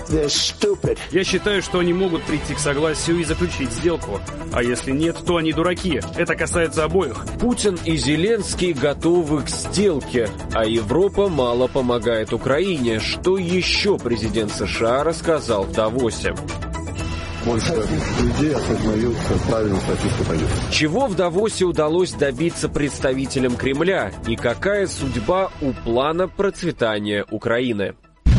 Я считаю, что они могут прийти к согласию и заключить сделку. А если нет, то они дураки. Это касается обоих. Путин и Зеленский готовы к сделке, а Европа мало помогает Украине. Что еще президент США рассказал в Давосе? Больше людей осознают правильность российской позиции. Чего в Давосе удалось добиться представителям Кремля и какая судьба у плана процветания Украины?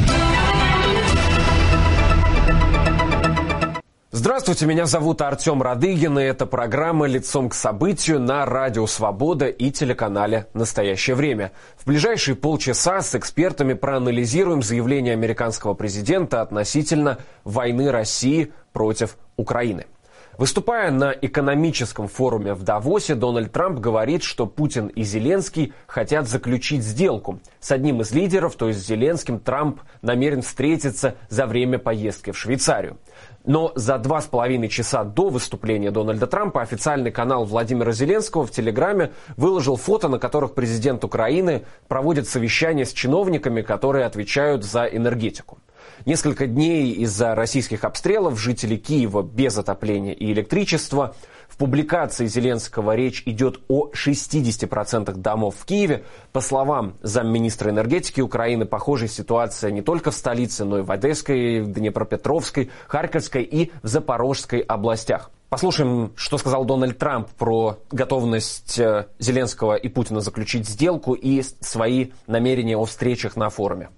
Здравствуйте, меня зовут Артем Радыгин, и это программа «Лицом к событию» на Радио Свобода и телеканале «Настоящее время». В ближайшие полчаса с экспертами проанализируем заявление американского президента относительно войны России против Украины. Выступая на экономическом форуме в Давосе, Дональд Трамп говорит, что Путин и Зеленский хотят заключить сделку. С одним из лидеров, то есть Зеленским, Трамп намерен встретиться за время поездки в Швейцарию. Но за 2,5 часа до выступления Дональда Трампа официальный канал Владимира Зеленского в Телеграме выложил фото, на которых президент Украины проводит совещание с чиновниками, которые отвечают за энергетику. Несколько дней из-за российских обстрелов жители Киева без отопления и электричества. В публикации Зеленского речь идет о 60% домов в Киеве. По словам замминистра энергетики Украины, похожая ситуация не только в столице, но и в Одесской, Днепропетровской, Харьковской и в Запорожской областях. Послушаем, что сказал Дональд Трамп про готовность Зеленского и Путина заключить сделку и свои намерения о встречах на форуме.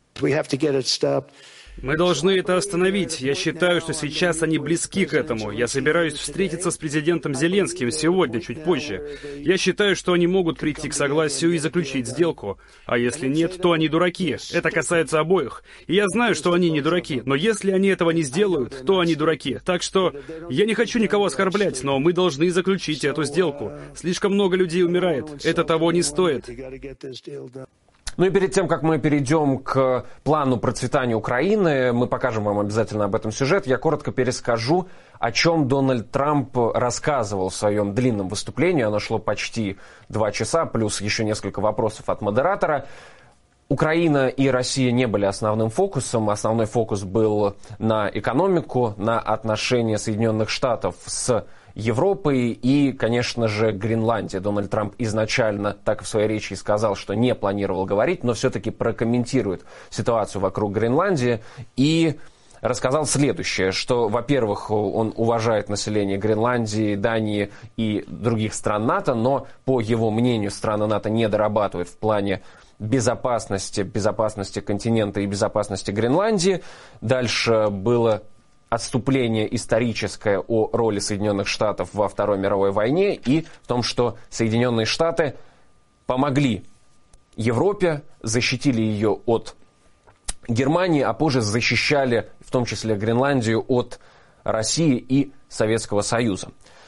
Мы должны это остановить. Я считаю, что сейчас они близки к этому. Я собираюсь встретиться с президентом Зеленским сегодня, чуть позже. Я считаю, что они могут прийти к согласию и заключить сделку. А если нет, то они дураки. Это касается обоих. И я знаю, что они не дураки. Но если они этого не сделают, то они дураки. Так что я не хочу никого оскорблять, но мы должны заключить эту сделку. Слишком много людей умирает. Это того не стоит. Ну и перед тем, как мы перейдем к плану процветания Украины, мы покажем вам обязательно об этом сюжет, я коротко перескажу, о чем Дональд Трамп рассказывал в своем длинном выступлении. Оно шло почти 2 часа, плюс еще несколько вопросов от модератора. Украина и Россия не были основным фокусом. Основной фокус был на экономику, на отношения Соединенных Штатов с Европой и, конечно же, Гренландия. Дональд Трамп изначально так в своей речи и сказал, что не планировал говорить, но все-таки прокомментирует ситуацию вокруг Гренландии и рассказал следующее, что, во-первых, он уважает население Гренландии, Дании и других стран НАТО, но, по его мнению, страны НАТО не дорабатывают в плане безопасности континента и безопасности Гренландии. Дальше было отступление историческое о роли Соединенных Штатов во Второй мировой войне и в том, что Соединенные Штаты помогли Европе, защитили ее от Германии, а позже защищали в том числе Гренландию от России и Советского Союза.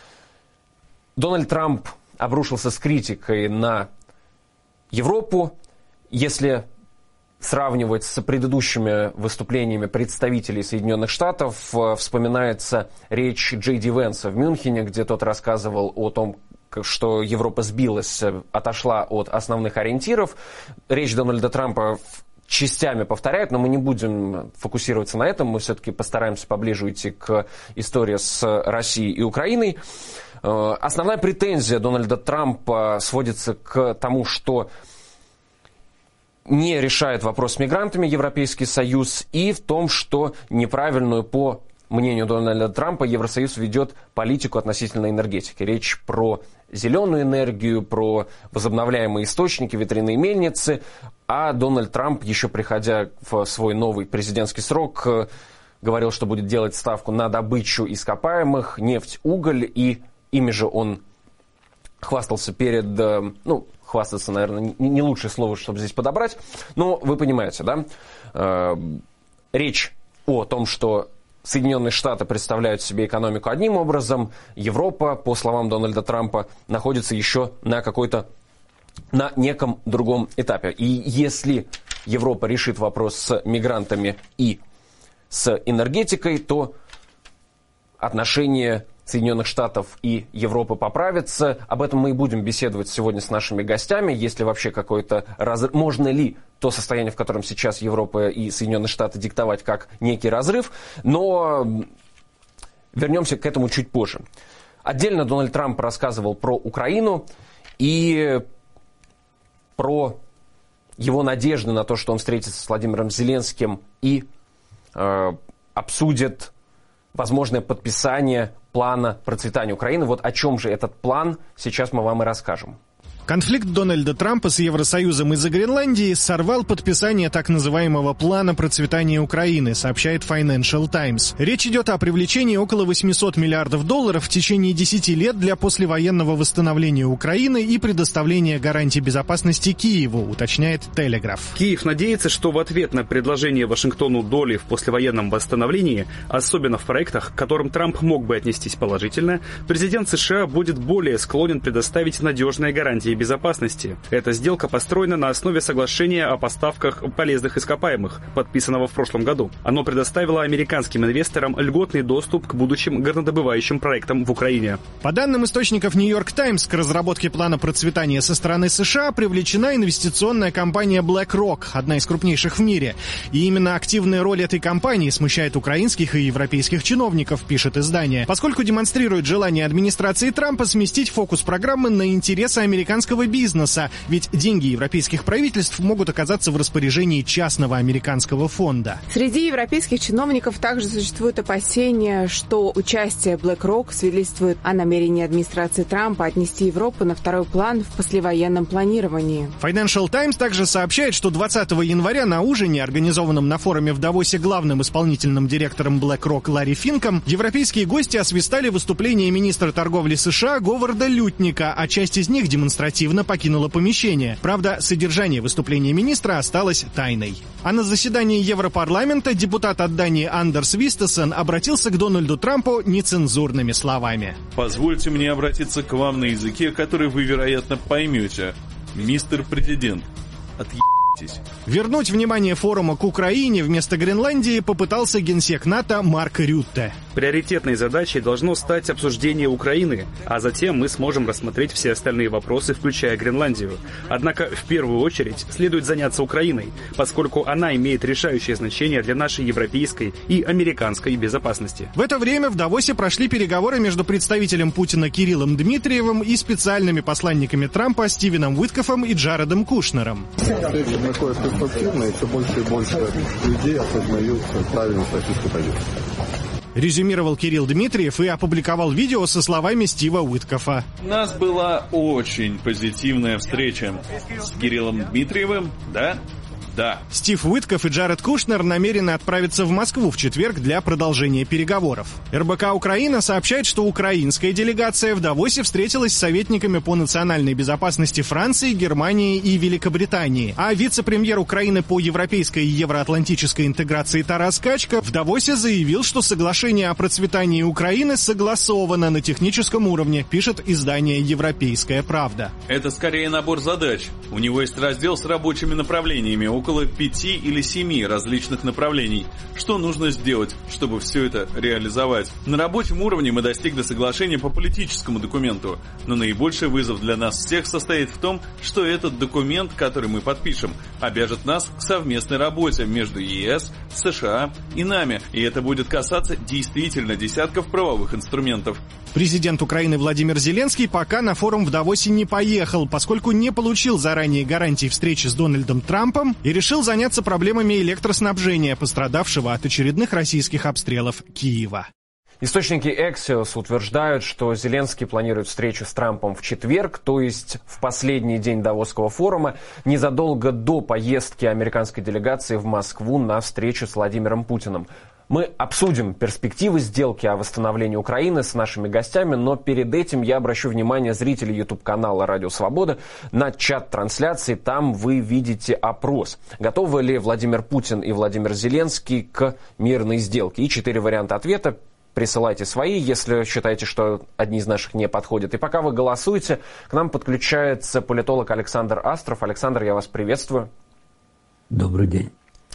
Дональд Трамп обрушился с критикой на Европу. Если сравнивать с предыдущими выступлениями представителей Соединенных Штатов, вспоминается речь Джей Ди Венса в Мюнхене, где тот рассказывал о том, что Европа сбилась, отошла от основных ориентиров. Речь Дональда Трампа частями повторяет, но мы не будем фокусироваться на этом, мы все-таки постараемся поближе уйти к истории с Россией и Украиной. Основная претензия Дональда Трампа сводится к тому, что не решает вопрос с мигрантами Европейский Союз, и в том, что неправильную, по мнению Дональда Трампа, Евросоюз ведет политику относительно энергетики. Речь про зеленую энергию, про возобновляемые источники, ветряные мельницы, а Дональд Трамп, еще приходя в свой новый президентский срок, говорил, что будет делать ставку на добычу ископаемых, нефть, уголь, и ими же он хвастался перед, хвастаться, наверное, не лучшее слово, чтобы здесь подобрать, но вы понимаете, да? Речь о том, что Соединенные Штаты представляют себе экономику одним образом, Европа, по словам Дональда Трампа, находится еще на неком другом этапе. И если Европа решит вопрос с мигрантами и с энергетикой, то отношения Соединенных Штатов и Европы поправится. Об этом мы и будем беседовать сегодня с нашими гостями. Есть ли вообще какой-то разрыв? Можно ли то состояние, в котором сейчас Европа и Соединенные Штаты, диктовать как некий разрыв? Но вернемся к этому чуть позже. Отдельно Дональд Трамп рассказывал про Украину и про его надежды на то, что он встретится с Владимиром Зеленским и обсудит возможное подписание плана процветания Украины. Вот о чем же этот план, сейчас мы вам и расскажем. Конфликт Дональда Трампа с Евросоюзом из-за Гренландии сорвал подписание так называемого плана процветания Украины, сообщает Financial Times. Речь идет о привлечении около $800 миллиардов в течение 10 лет для послевоенного восстановления Украины и предоставления гарантий безопасности Киеву, уточняет Телеграф. Киев надеется, что в ответ на предложение Вашингтону доли в послевоенном восстановлении, особенно в проектах, к которым Трамп мог бы отнестись положительно, президент США будет более склонен предоставить надежные гарантии безопасности. Эта сделка построена на основе соглашения о поставках полезных ископаемых, подписанного в прошлом году. Оно предоставило американским инвесторам льготный доступ к будущим горнодобывающим проектам в Украине. По данным источников New York Times, к разработке плана процветания со стороны США привлечена инвестиционная компания BlackRock, одна из крупнейших в мире. И именно активная роль этой компании смущает украинских и европейских чиновников, пишет издание, поскольку демонстрирует желание администрации Трампа сместить фокус программы на интересы американского бизнеса, ведь деньги европейских правительств могут оказаться в распоряжении частного американского фонда. Среди европейских чиновников также существует опасение, что участие BlackRock свидетельствует о намерении администрации Трампа отнести Европу на второй план в послевоенном планировании. Financial Times также сообщает, что 20 января на ужине, организованном на форуме в Давосе главным исполнительным директором BlackRock Ларри Финком, европейские гости освистали выступление министра торговли США Говарда Лютника, а часть из них демонстративно покинула помещение. Правда, содержание выступления министра осталось тайной. А на заседании Европарламента депутат от Дании Андерс Вистесен обратился к Дональду Трампу нецензурными словами. Позвольте мне обратиться к вам на языке, который вы, вероятно, поймете. Мистер Президент, отъебитесь. Вернуть внимание форума к Украине вместо Гренландии попытался генсек НАТО Марк Рютте. Приоритетной задачей должно стать обсуждение Украины, а затем мы сможем рассмотреть все остальные вопросы, включая Гренландию. Однако в первую очередь следует заняться Украиной, поскольку она имеет решающее значение для нашей европейской и американской безопасности. В это время в Давосе прошли переговоры между представителем Путина Кириллом Дмитриевым и специальными посланниками Трампа Стивеном Уиткофом и Джаредом Кушнером. Встреча проходит конструктивно, и все больше и больше людей осознают правильность российской позиции. Резюмировал Кирилл Дмитриев и опубликовал видео со словами Стива Уиткофа. У нас была очень позитивная встреча с Кириллом Дмитриевым, да? Да. Стив Уиткоф и Джаред Кушнер намерены отправиться в Москву в четверг для продолжения переговоров. РБК Украина сообщает, что украинская делегация в Давосе встретилась с советниками по национальной безопасности Франции, Германии и Великобритании. А вице-премьер Украины по европейской и евроатлантической интеграции Тарас Качка в Давосе заявил, что соглашение о процветании Украины согласовано на техническом уровне, пишет издание «Европейская правда». Это скорее набор задач. У него есть раздел с рабочими направлениями, около 5 или 7 различных направлений. Что нужно сделать, чтобы все это реализовать? На рабочем уровне мы достигли соглашения по политическому документу, но наибольший вызов для нас всех состоит в том, что этот документ, который мы подпишем, обяжет нас к совместной работе между ЕС, США и нами, и это будет касаться действительно десятков правовых инструментов. Президент Украины Владимир Зеленский пока на форум в Давосе не поехал, поскольку не получил заранее гарантий встречи с Дональдом Трампом и решил заняться проблемами электроснабжения, пострадавшего от очередных российских обстрелов Киева. Источники Axios утверждают, что Зеленский планирует встречу с Трампом в четверг, то есть в последний день Давосского форума, незадолго до поездки американской делегации в Москву на встречу с Владимиром Путиным. Мы обсудим перспективы сделки о восстановлении Украины с нашими гостями, но перед этим я обращу внимание зрителей YouTube-канала «Радио Свобода» на чат трансляции. Там вы видите опрос. Готовы ли Владимир Путин и Владимир Зеленский к мирной сделке? И 4 варианта ответа. Присылайте свои, если считаете, что одни из наших не подходят. И пока вы голосуете, к нам подключается политолог Александр Астров. Александр, я вас приветствую. Добрый день.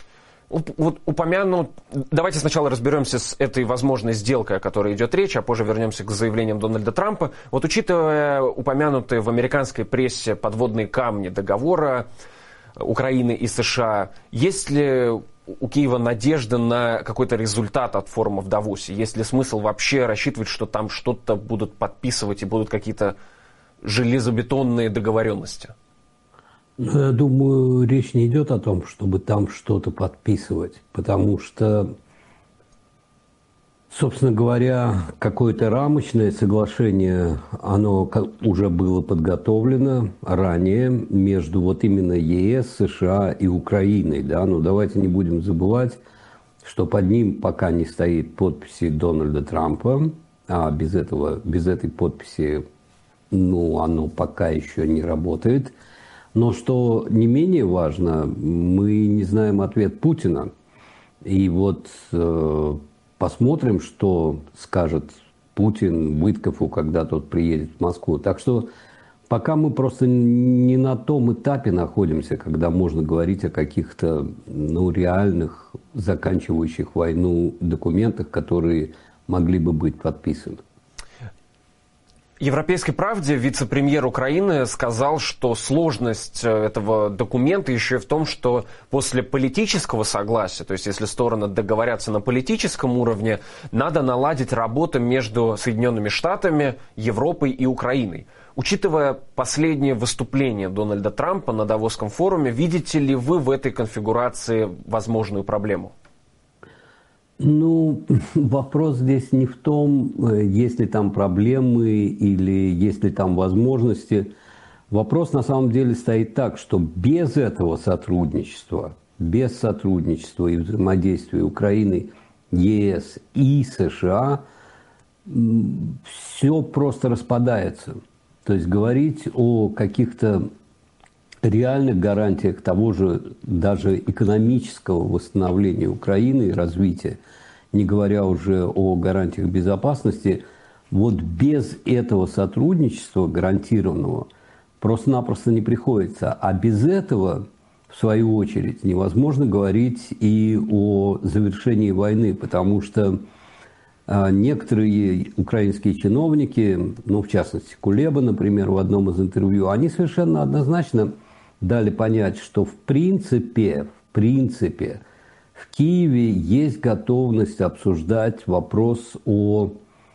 вот упомянут... Давайте сначала разберемся с этой возможной сделкой, о которой идет речь, а позже вернемся к заявлениям Дональда Трампа. Вот учитывая упомянутые в американской прессе подводные камни договора Украины и США, есть ли у Киева надежда на какой-то результат от форума в Давосе? Есть ли смысл вообще рассчитывать, что там что-то будут подписывать и будут какие-то железобетонные договоренности? Я думаю, речь не идет о том, чтобы там что-то подписывать, потому что, собственно говоря, какое-то рамочное соглашение, оно уже было подготовлено ранее между вот именно ЕС, США и Украиной. Да? Но давайте не будем забывать, что под ним пока не стоит подписи Дональда Трампа, а без этой подписи, оно пока еще не работает. Но что не менее важно, мы не знаем ответ Путина. И вот посмотрим, что скажет Путин Виткофу, когда тот приедет в Москву. Так что пока мы просто не на том этапе находимся, когда можно говорить о каких-то реальных, заканчивающих войну документах, которые могли бы быть подписаны. «Европейской правде» вице-премьер Украины сказал, что сложность этого документа еще и в том, что после политического согласия, то есть если стороны договорятся на политическом уровне, надо наладить работу между Соединенными Штатами, Европой и Украиной. Учитывая последнее выступление Дональда Трампа на Давосском форуме, видите ли вы в этой конфигурации возможную проблему? Вопрос здесь не в том, есть ли там проблемы или есть ли там возможности. Вопрос на самом деле стоит так, что без этого сотрудничества, без сотрудничества и взаимодействия Украины, ЕС и США, все просто распадается. То есть говорить о каких-то реальных гарантиях того же даже экономического восстановления Украины и развития, не говоря уже о гарантиях безопасности, вот без этого сотрудничества гарантированного просто-напросто не приходится. А без этого, в свою очередь, невозможно говорить и о завершении войны, потому что некоторые украинские чиновники, в частности Кулеба, например, в одном из интервью, они совершенно однозначно дали понять, что в принципе, в Киеве есть готовность обсуждать вопрос об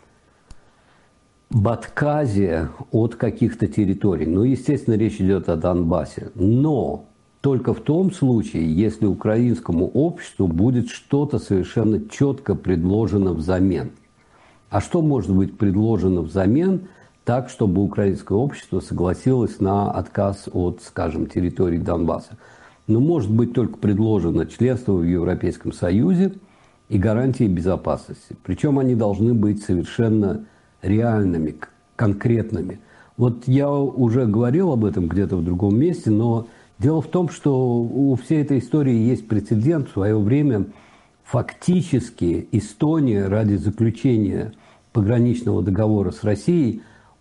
отказе от каких-то территорий. Естественно, речь идет о Донбассе. Но только в том случае, если украинскому обществу будет что-то совершенно четко предложено взамен. А что может быть предложено взамен так, чтобы украинское общество согласилось на отказ от, скажем, территории Донбасса? Может быть только предложено членство в Европейском Союзе и гарантии безопасности. Причем они должны быть совершенно реальными, конкретными. Вот я уже говорил об этом где-то в другом месте, но дело в том, что у всей этой истории есть прецедент. В свое время фактически Эстония ради заключения пограничного договора с Россией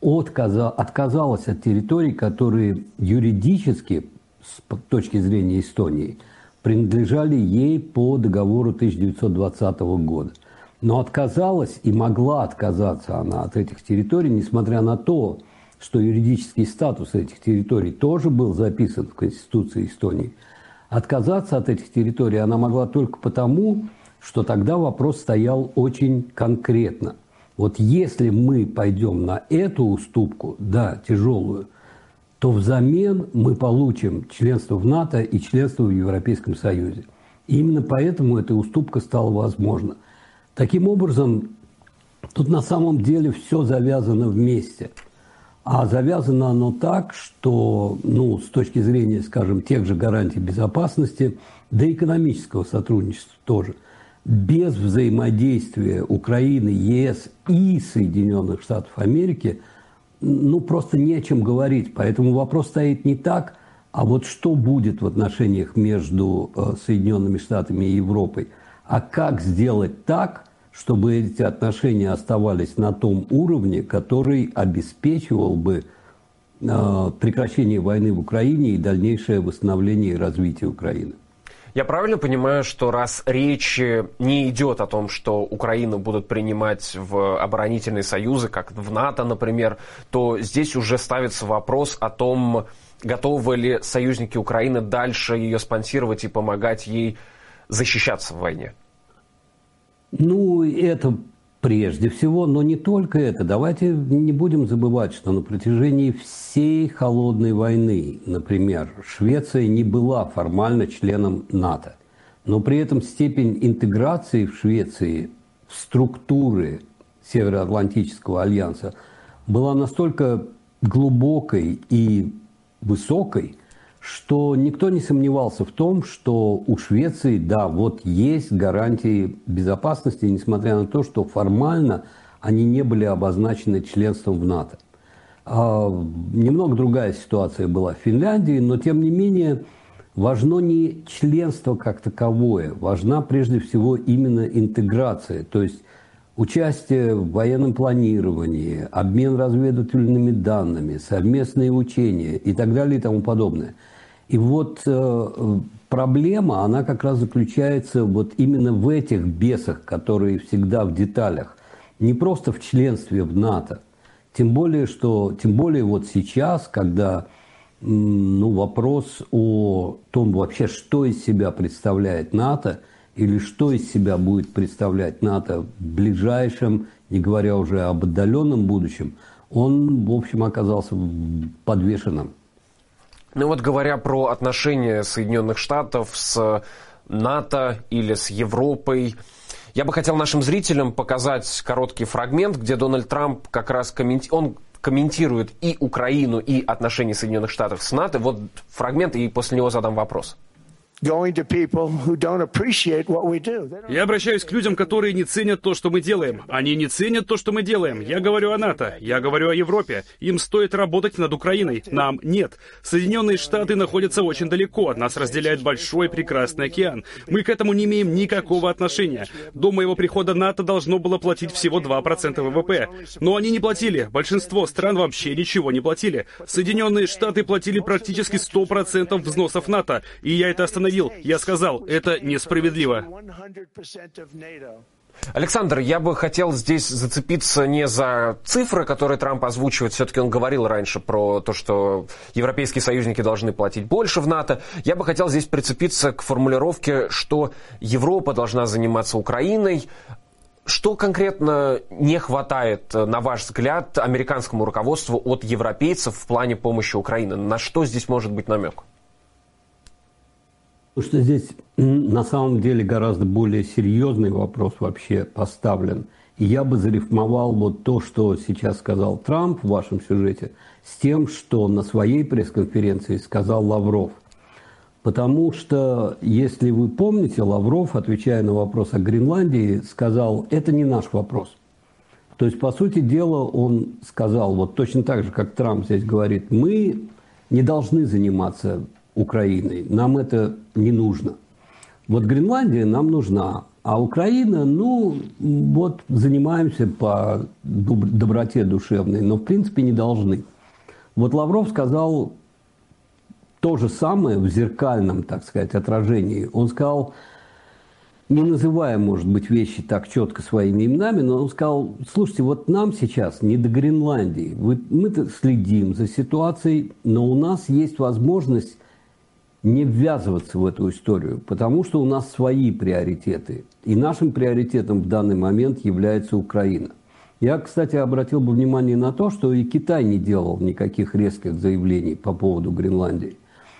отказалась от территорий, которые юридически, с точки зрения Эстонии, принадлежали ей по договору 1920 года. Но отказалась и могла отказаться она от этих территорий, несмотря на то, что юридический статус этих территорий тоже был записан в Конституции Эстонии. Отказаться от этих территорий она могла только потому, что тогда вопрос стоял очень конкретно. Вот если мы пойдем на эту уступку, да, тяжелую, то взамен мы получим членство в НАТО и членство в Европейском Союзе. И именно поэтому эта уступка стала возможна. Таким образом, тут на самом деле все завязано вместе. А завязано оно так, что, с точки зрения, скажем, тех же гарантий безопасности, да и экономического сотрудничества тоже, без взаимодействия Украины, ЕС и Соединенных Штатов Америки, просто не о чем говорить. Поэтому вопрос стоит не так, а вот что будет в отношениях между Соединенными Штатами и Европой, а как сделать так, чтобы эти отношения оставались на том уровне, который обеспечивал бы прекращение войны в Украине и дальнейшее восстановление и развитие Украины. Я правильно понимаю, что раз речь не идет о том, что Украину будут принимать в оборонительные союзы, как в НАТО, например, то здесь уже ставится вопрос о том, готовы ли союзники Украины дальше ее спонсировать и помогать ей защищаться в войне? Ну, это прежде всего, но не только это. Давайте не будем забывать, что на протяжении всей холодной войны, например, Швеция не была формально членом НАТО. Но при этом степень интеграции в Швеции в структуры Североатлантического альянса была настолько глубокой и высокой, что никто не сомневался в том, что у Швеции, да, вот есть гарантии безопасности, несмотря на то, что формально они не были обозначены членством в НАТО. Немного другая ситуация была в Финляндии, но тем не менее важно не членство как таковое, важна прежде всего именно интеграция, то есть участие в военном планировании, обмен разведывательными данными, совместные учения и так далее и тому подобное. И вот проблема, она как раз заключается вот именно в этих бесах, которые всегда в деталях. Не просто в членстве в НАТО. Тем более вот сейчас, когда вопрос о том вообще, что из себя представляет НАТО, или что из себя будет представлять НАТО в ближайшем, не говоря уже об отдаленном будущем, он, в общем, оказался подвешенным. Ну вот говоря про отношения Соединенных Штатов с НАТО или с Европой, я бы хотел нашим зрителям показать короткий фрагмент, где Дональд Трамп как раз комментирует и Украину, и отношения Соединенных Штатов с НАТО. Вот фрагмент, и после него задам вопрос. Я обращаюсь к людям, которые не ценят то, что мы делаем. Они не ценят то, что мы делаем. Я говорю о НАТО, я говорю о Европе. Им стоит работать над Украиной. Нам нет. Соединенные Штаты находятся очень далеко. Нас разделяет большой прекрасный океан. Мы к этому не имеем никакого отношения. До моего прихода НАТО должно было платить всего 2% ВВП. Но они не платили. Большинство стран вообще ничего не платили. Соединенные Штаты платили практически 100% взносов НАТО. И я это остановил. Я сказал, это несправедливо. Александр, я бы хотел здесь зацепиться не за цифры, которые Трамп озвучивает. Все-таки он говорил раньше про то, что европейские союзники должны платить больше в НАТО. Я бы хотел здесь прицепиться к формулировке, что Европа должна заниматься Украиной. Что конкретно не хватает, на ваш взгляд, американскому руководству от европейцев в плане помощи Украине? На что здесь может быть намек? Потому что здесь на самом деле гораздо более серьезный вопрос вообще поставлен. И я бы зарифмовал вот то, что сейчас сказал Трамп в вашем сюжете, с тем, что на своей пресс-конференции сказал Лавров. Потому что, если вы помните, Лавров, отвечая на вопрос о Гренландии, сказал, это не наш вопрос. То есть, по сути дела, он сказал, вот точно так же, как Трамп здесь говорит, мы не должны заниматься Украиной. Нам это не нужно. Вот Гренландия нам нужна, а Украина, вот занимаемся по доброте душевной, но в принципе не должны. Вот Лавров сказал то же самое в зеркальном, так сказать, отражении. Он сказал, не называя, может быть, вещи так четко своими именами, но он сказал, слушайте, вот нам сейчас не до Гренландии. Мы-то следим за ситуацией, но у нас есть возможность не ввязываться в эту историю, потому что у нас свои приоритеты. И нашим приоритетом в данный момент является Украина. Я, кстати, обратил бы внимание на то, что и Китай не делал никаких резких заявлений по поводу Гренландии.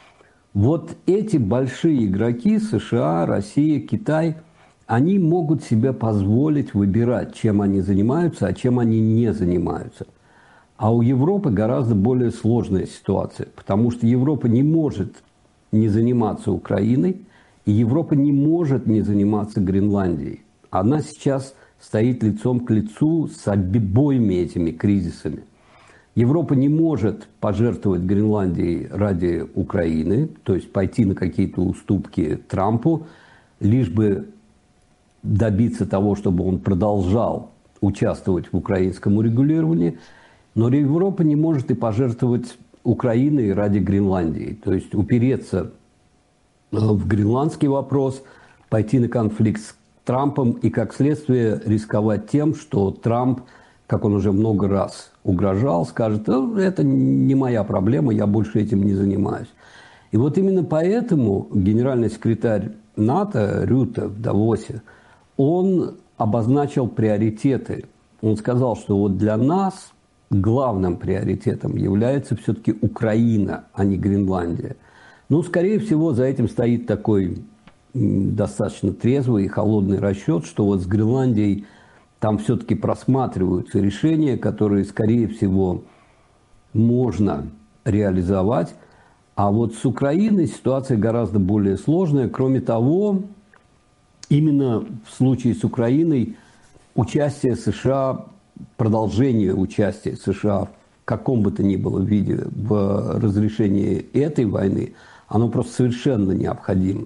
Вот эти большие игроки, США, Россия, Китай, они могут себе позволить выбирать, чем они занимаются, а чем они не занимаются. А у Европы гораздо более сложная ситуация, потому что Европа не может не заниматься Украиной, и Европа не может не заниматься Гренландией. Она сейчас стоит лицом к лицу с обоими этими кризисами. Европа не может пожертвовать Гренландией ради Украины, то есть пойти на какие-то уступки Трампу, лишь бы добиться того, чтобы он продолжал участвовать в украинском урегулировании. Но Европа не может и пожертвовать Украиной ради Гренландии. То есть упереться в гренландский вопрос, пойти на конфликт с Трампом и, как следствие, рисковать тем, что Трамп, как он уже много раз угрожал, скажет: это не моя проблема, я больше этим не занимаюсь. И вот именно поэтому генеральный секретарь НАТО Рютте в Давосе, он обозначил приоритеты. Он сказал, что вот для нас главным приоритетом является все-таки Украина, а не Гренландия. Ну, скорее всего, за этим стоит такой достаточно трезвый и холодный расчет, что вот с Гренландией там все-таки просматриваются решения, которые, скорее всего, можно реализовать. А вот с Украиной ситуация гораздо более сложная. Кроме того, именно в случае с Украиной участие США, продолжение участия США в каком бы то ни было виде в разрешении этой войны, оно просто совершенно необходимо.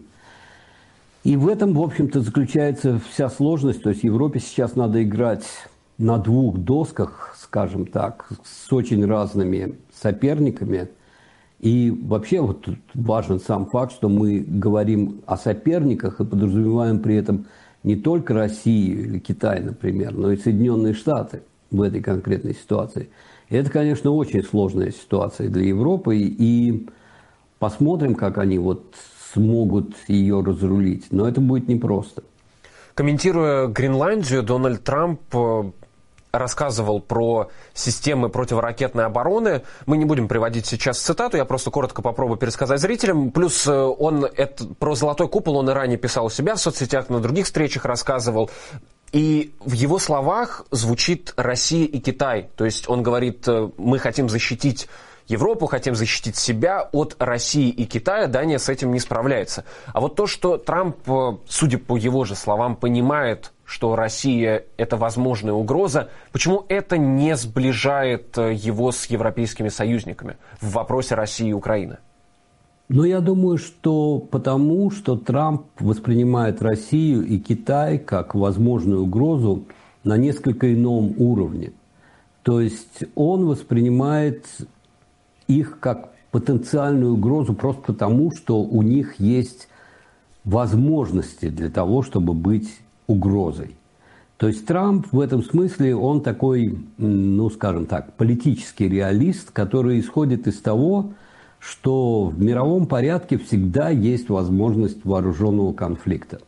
И в этом, в общем-то, заключается вся сложность. То есть Европе сейчас надо играть на двух досках, скажем так, с очень разными соперниками. И вообще вот тут важен сам факт, что мы говорим о соперниках и подразумеваем при этом не только Россию или Китай, например, но и Соединенные Штаты в этой конкретной ситуации. И это, конечно, очень сложная ситуация для Европы, и посмотрим, как они вот смогут ее разрулить. Но это будет непросто. Комментируя Гренландию, Дональд Трамп рассказывал про системы противоракетной обороны. Мы не будем приводить сейчас цитату, я просто коротко попробую пересказать зрителям. Плюс он про золотой купол он и ранее писал у себя в соцсетях, на других встречах рассказывал. И в его словах звучит Россия и Китай. То есть он говорит: мы хотим защитить Европу, хотим защитить себя от России и Китая, Дания с этим не справляется. А вот то, что Трамп, судя по его же словам, понимает, что Россия – это возможная угроза, почему это не сближает его с европейскими союзниками в вопросе России и Украины? Ну, я думаю, что потому, что Трамп воспринимает Россию и Китай как возможную угрозу на несколько ином уровне. То есть он воспринимает их как потенциальную угрозу просто потому, что у них есть возможности для того, чтобы быть угрозой. То есть Трамп в этом смысле, он такой, ну, скажем так, политический реалист, который исходит из того, что в мировом порядке всегда есть возможность вооруженного конфликта.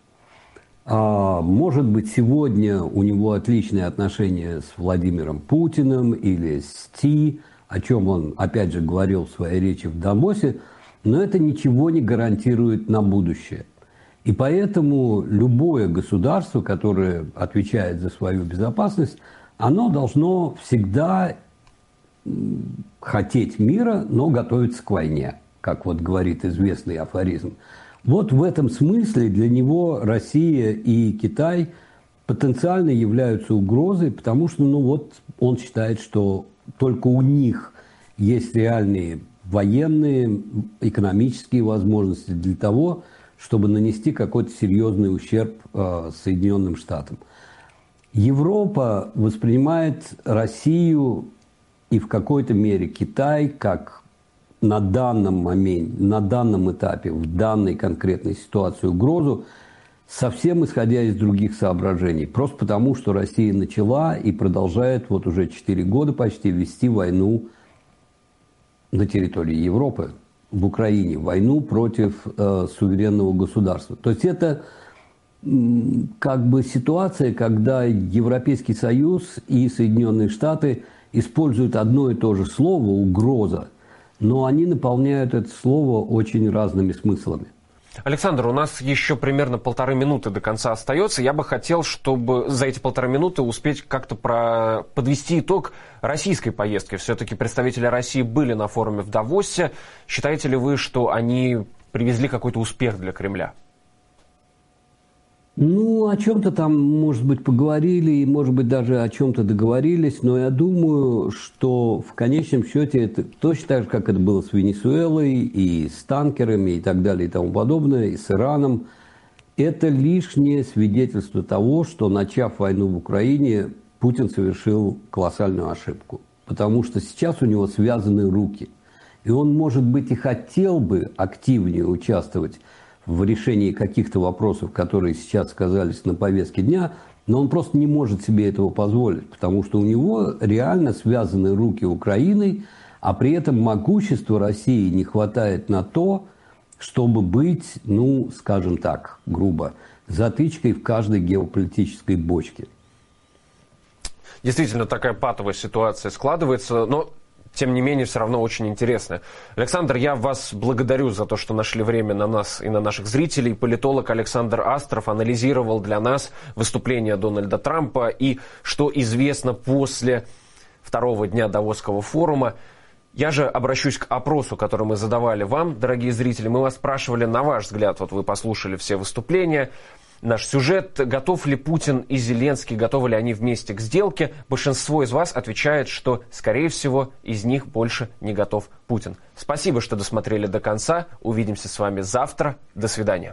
Может быть, сегодня у него отличные отношения с Владимиром Путиным или с Си, о чем он, опять же, говорил в своей речи в Давосе, но это ничего не гарантирует на будущее. И поэтому любое государство, которое отвечает за свою безопасность, оно должно всегда хотеть мира, но готовиться к войне, как вот говорит известный афоризм. Вот в этом смысле для него Россия и Китай потенциально являются угрозой, потому что, ну вот, он считает, что только у них есть реальные военные, экономические возможности для того, чтобы нанести какой-то серьезный ущерб Соединенным Штатам. Европа воспринимает Россию и в какой-то мере Китай как на данном моменте, на данном этапе, в данной конкретной ситуации угрозу, совсем исходя из других соображений. Просто потому, что Россия начала и продолжает вот уже 4 года почти вести войну на территории Европы, в Украине, войну против суверенного государства. То есть это как бы ситуация, когда Европейский Союз и Соединенные Штаты используют одно и то же слово «угроза», но они наполняют это слово очень разными смыслами. Александр, у нас еще примерно 1,5 минуты до конца остается. Я бы хотел, чтобы за эти 1,5 минуты успеть как-то подвести итог российской поездки. Все-таки представители России были на форуме в Давосе. Считаете ли вы, что они привезли какой-то успех для Кремля? Ну, о чем-то там, может быть, поговорили, и, может быть, даже о чем-то договорились, но я думаю, что в конечном счете это точно так же, как это было с Венесуэлой, и с танкерами, и так далее, и тому подобное, и с Ираном. Это лишнее свидетельство того, что, начав войну в Украине, Путин совершил колоссальную ошибку. Потому что сейчас у него связаны руки. И он, может быть, и хотел бы активнее участвовать в решении каких-то вопросов, которые сейчас оказались на повестке дня, но он просто не может себе этого позволить, потому что у него реально связаны руки Украиной, а при этом могущества России не хватает на то, чтобы быть, ну, скажем так, грубо, затычкой в каждой геополитической бочке. Действительно, такая патовая ситуация складывается, но, тем не менее, все равно очень интересная. Александр, я вас благодарю за то, что нашли время на нас и на наших зрителей. Политолог Александр Астров анализировал для нас выступление Дональда Трампа и что известно после второго дня Давосского форума. Я же обращусь к опросу, который мы задавали вам, дорогие зрители. Мы вас спрашивали, на ваш взгляд, вот вы послушали все выступления, наш сюжет, готов ли Путин и Зеленский, готовы ли они вместе к сделке. Большинство из вас отвечает, что, скорее всего, из них больше не готов Путин. Спасибо, что досмотрели до конца. Увидимся с вами завтра. До свидания.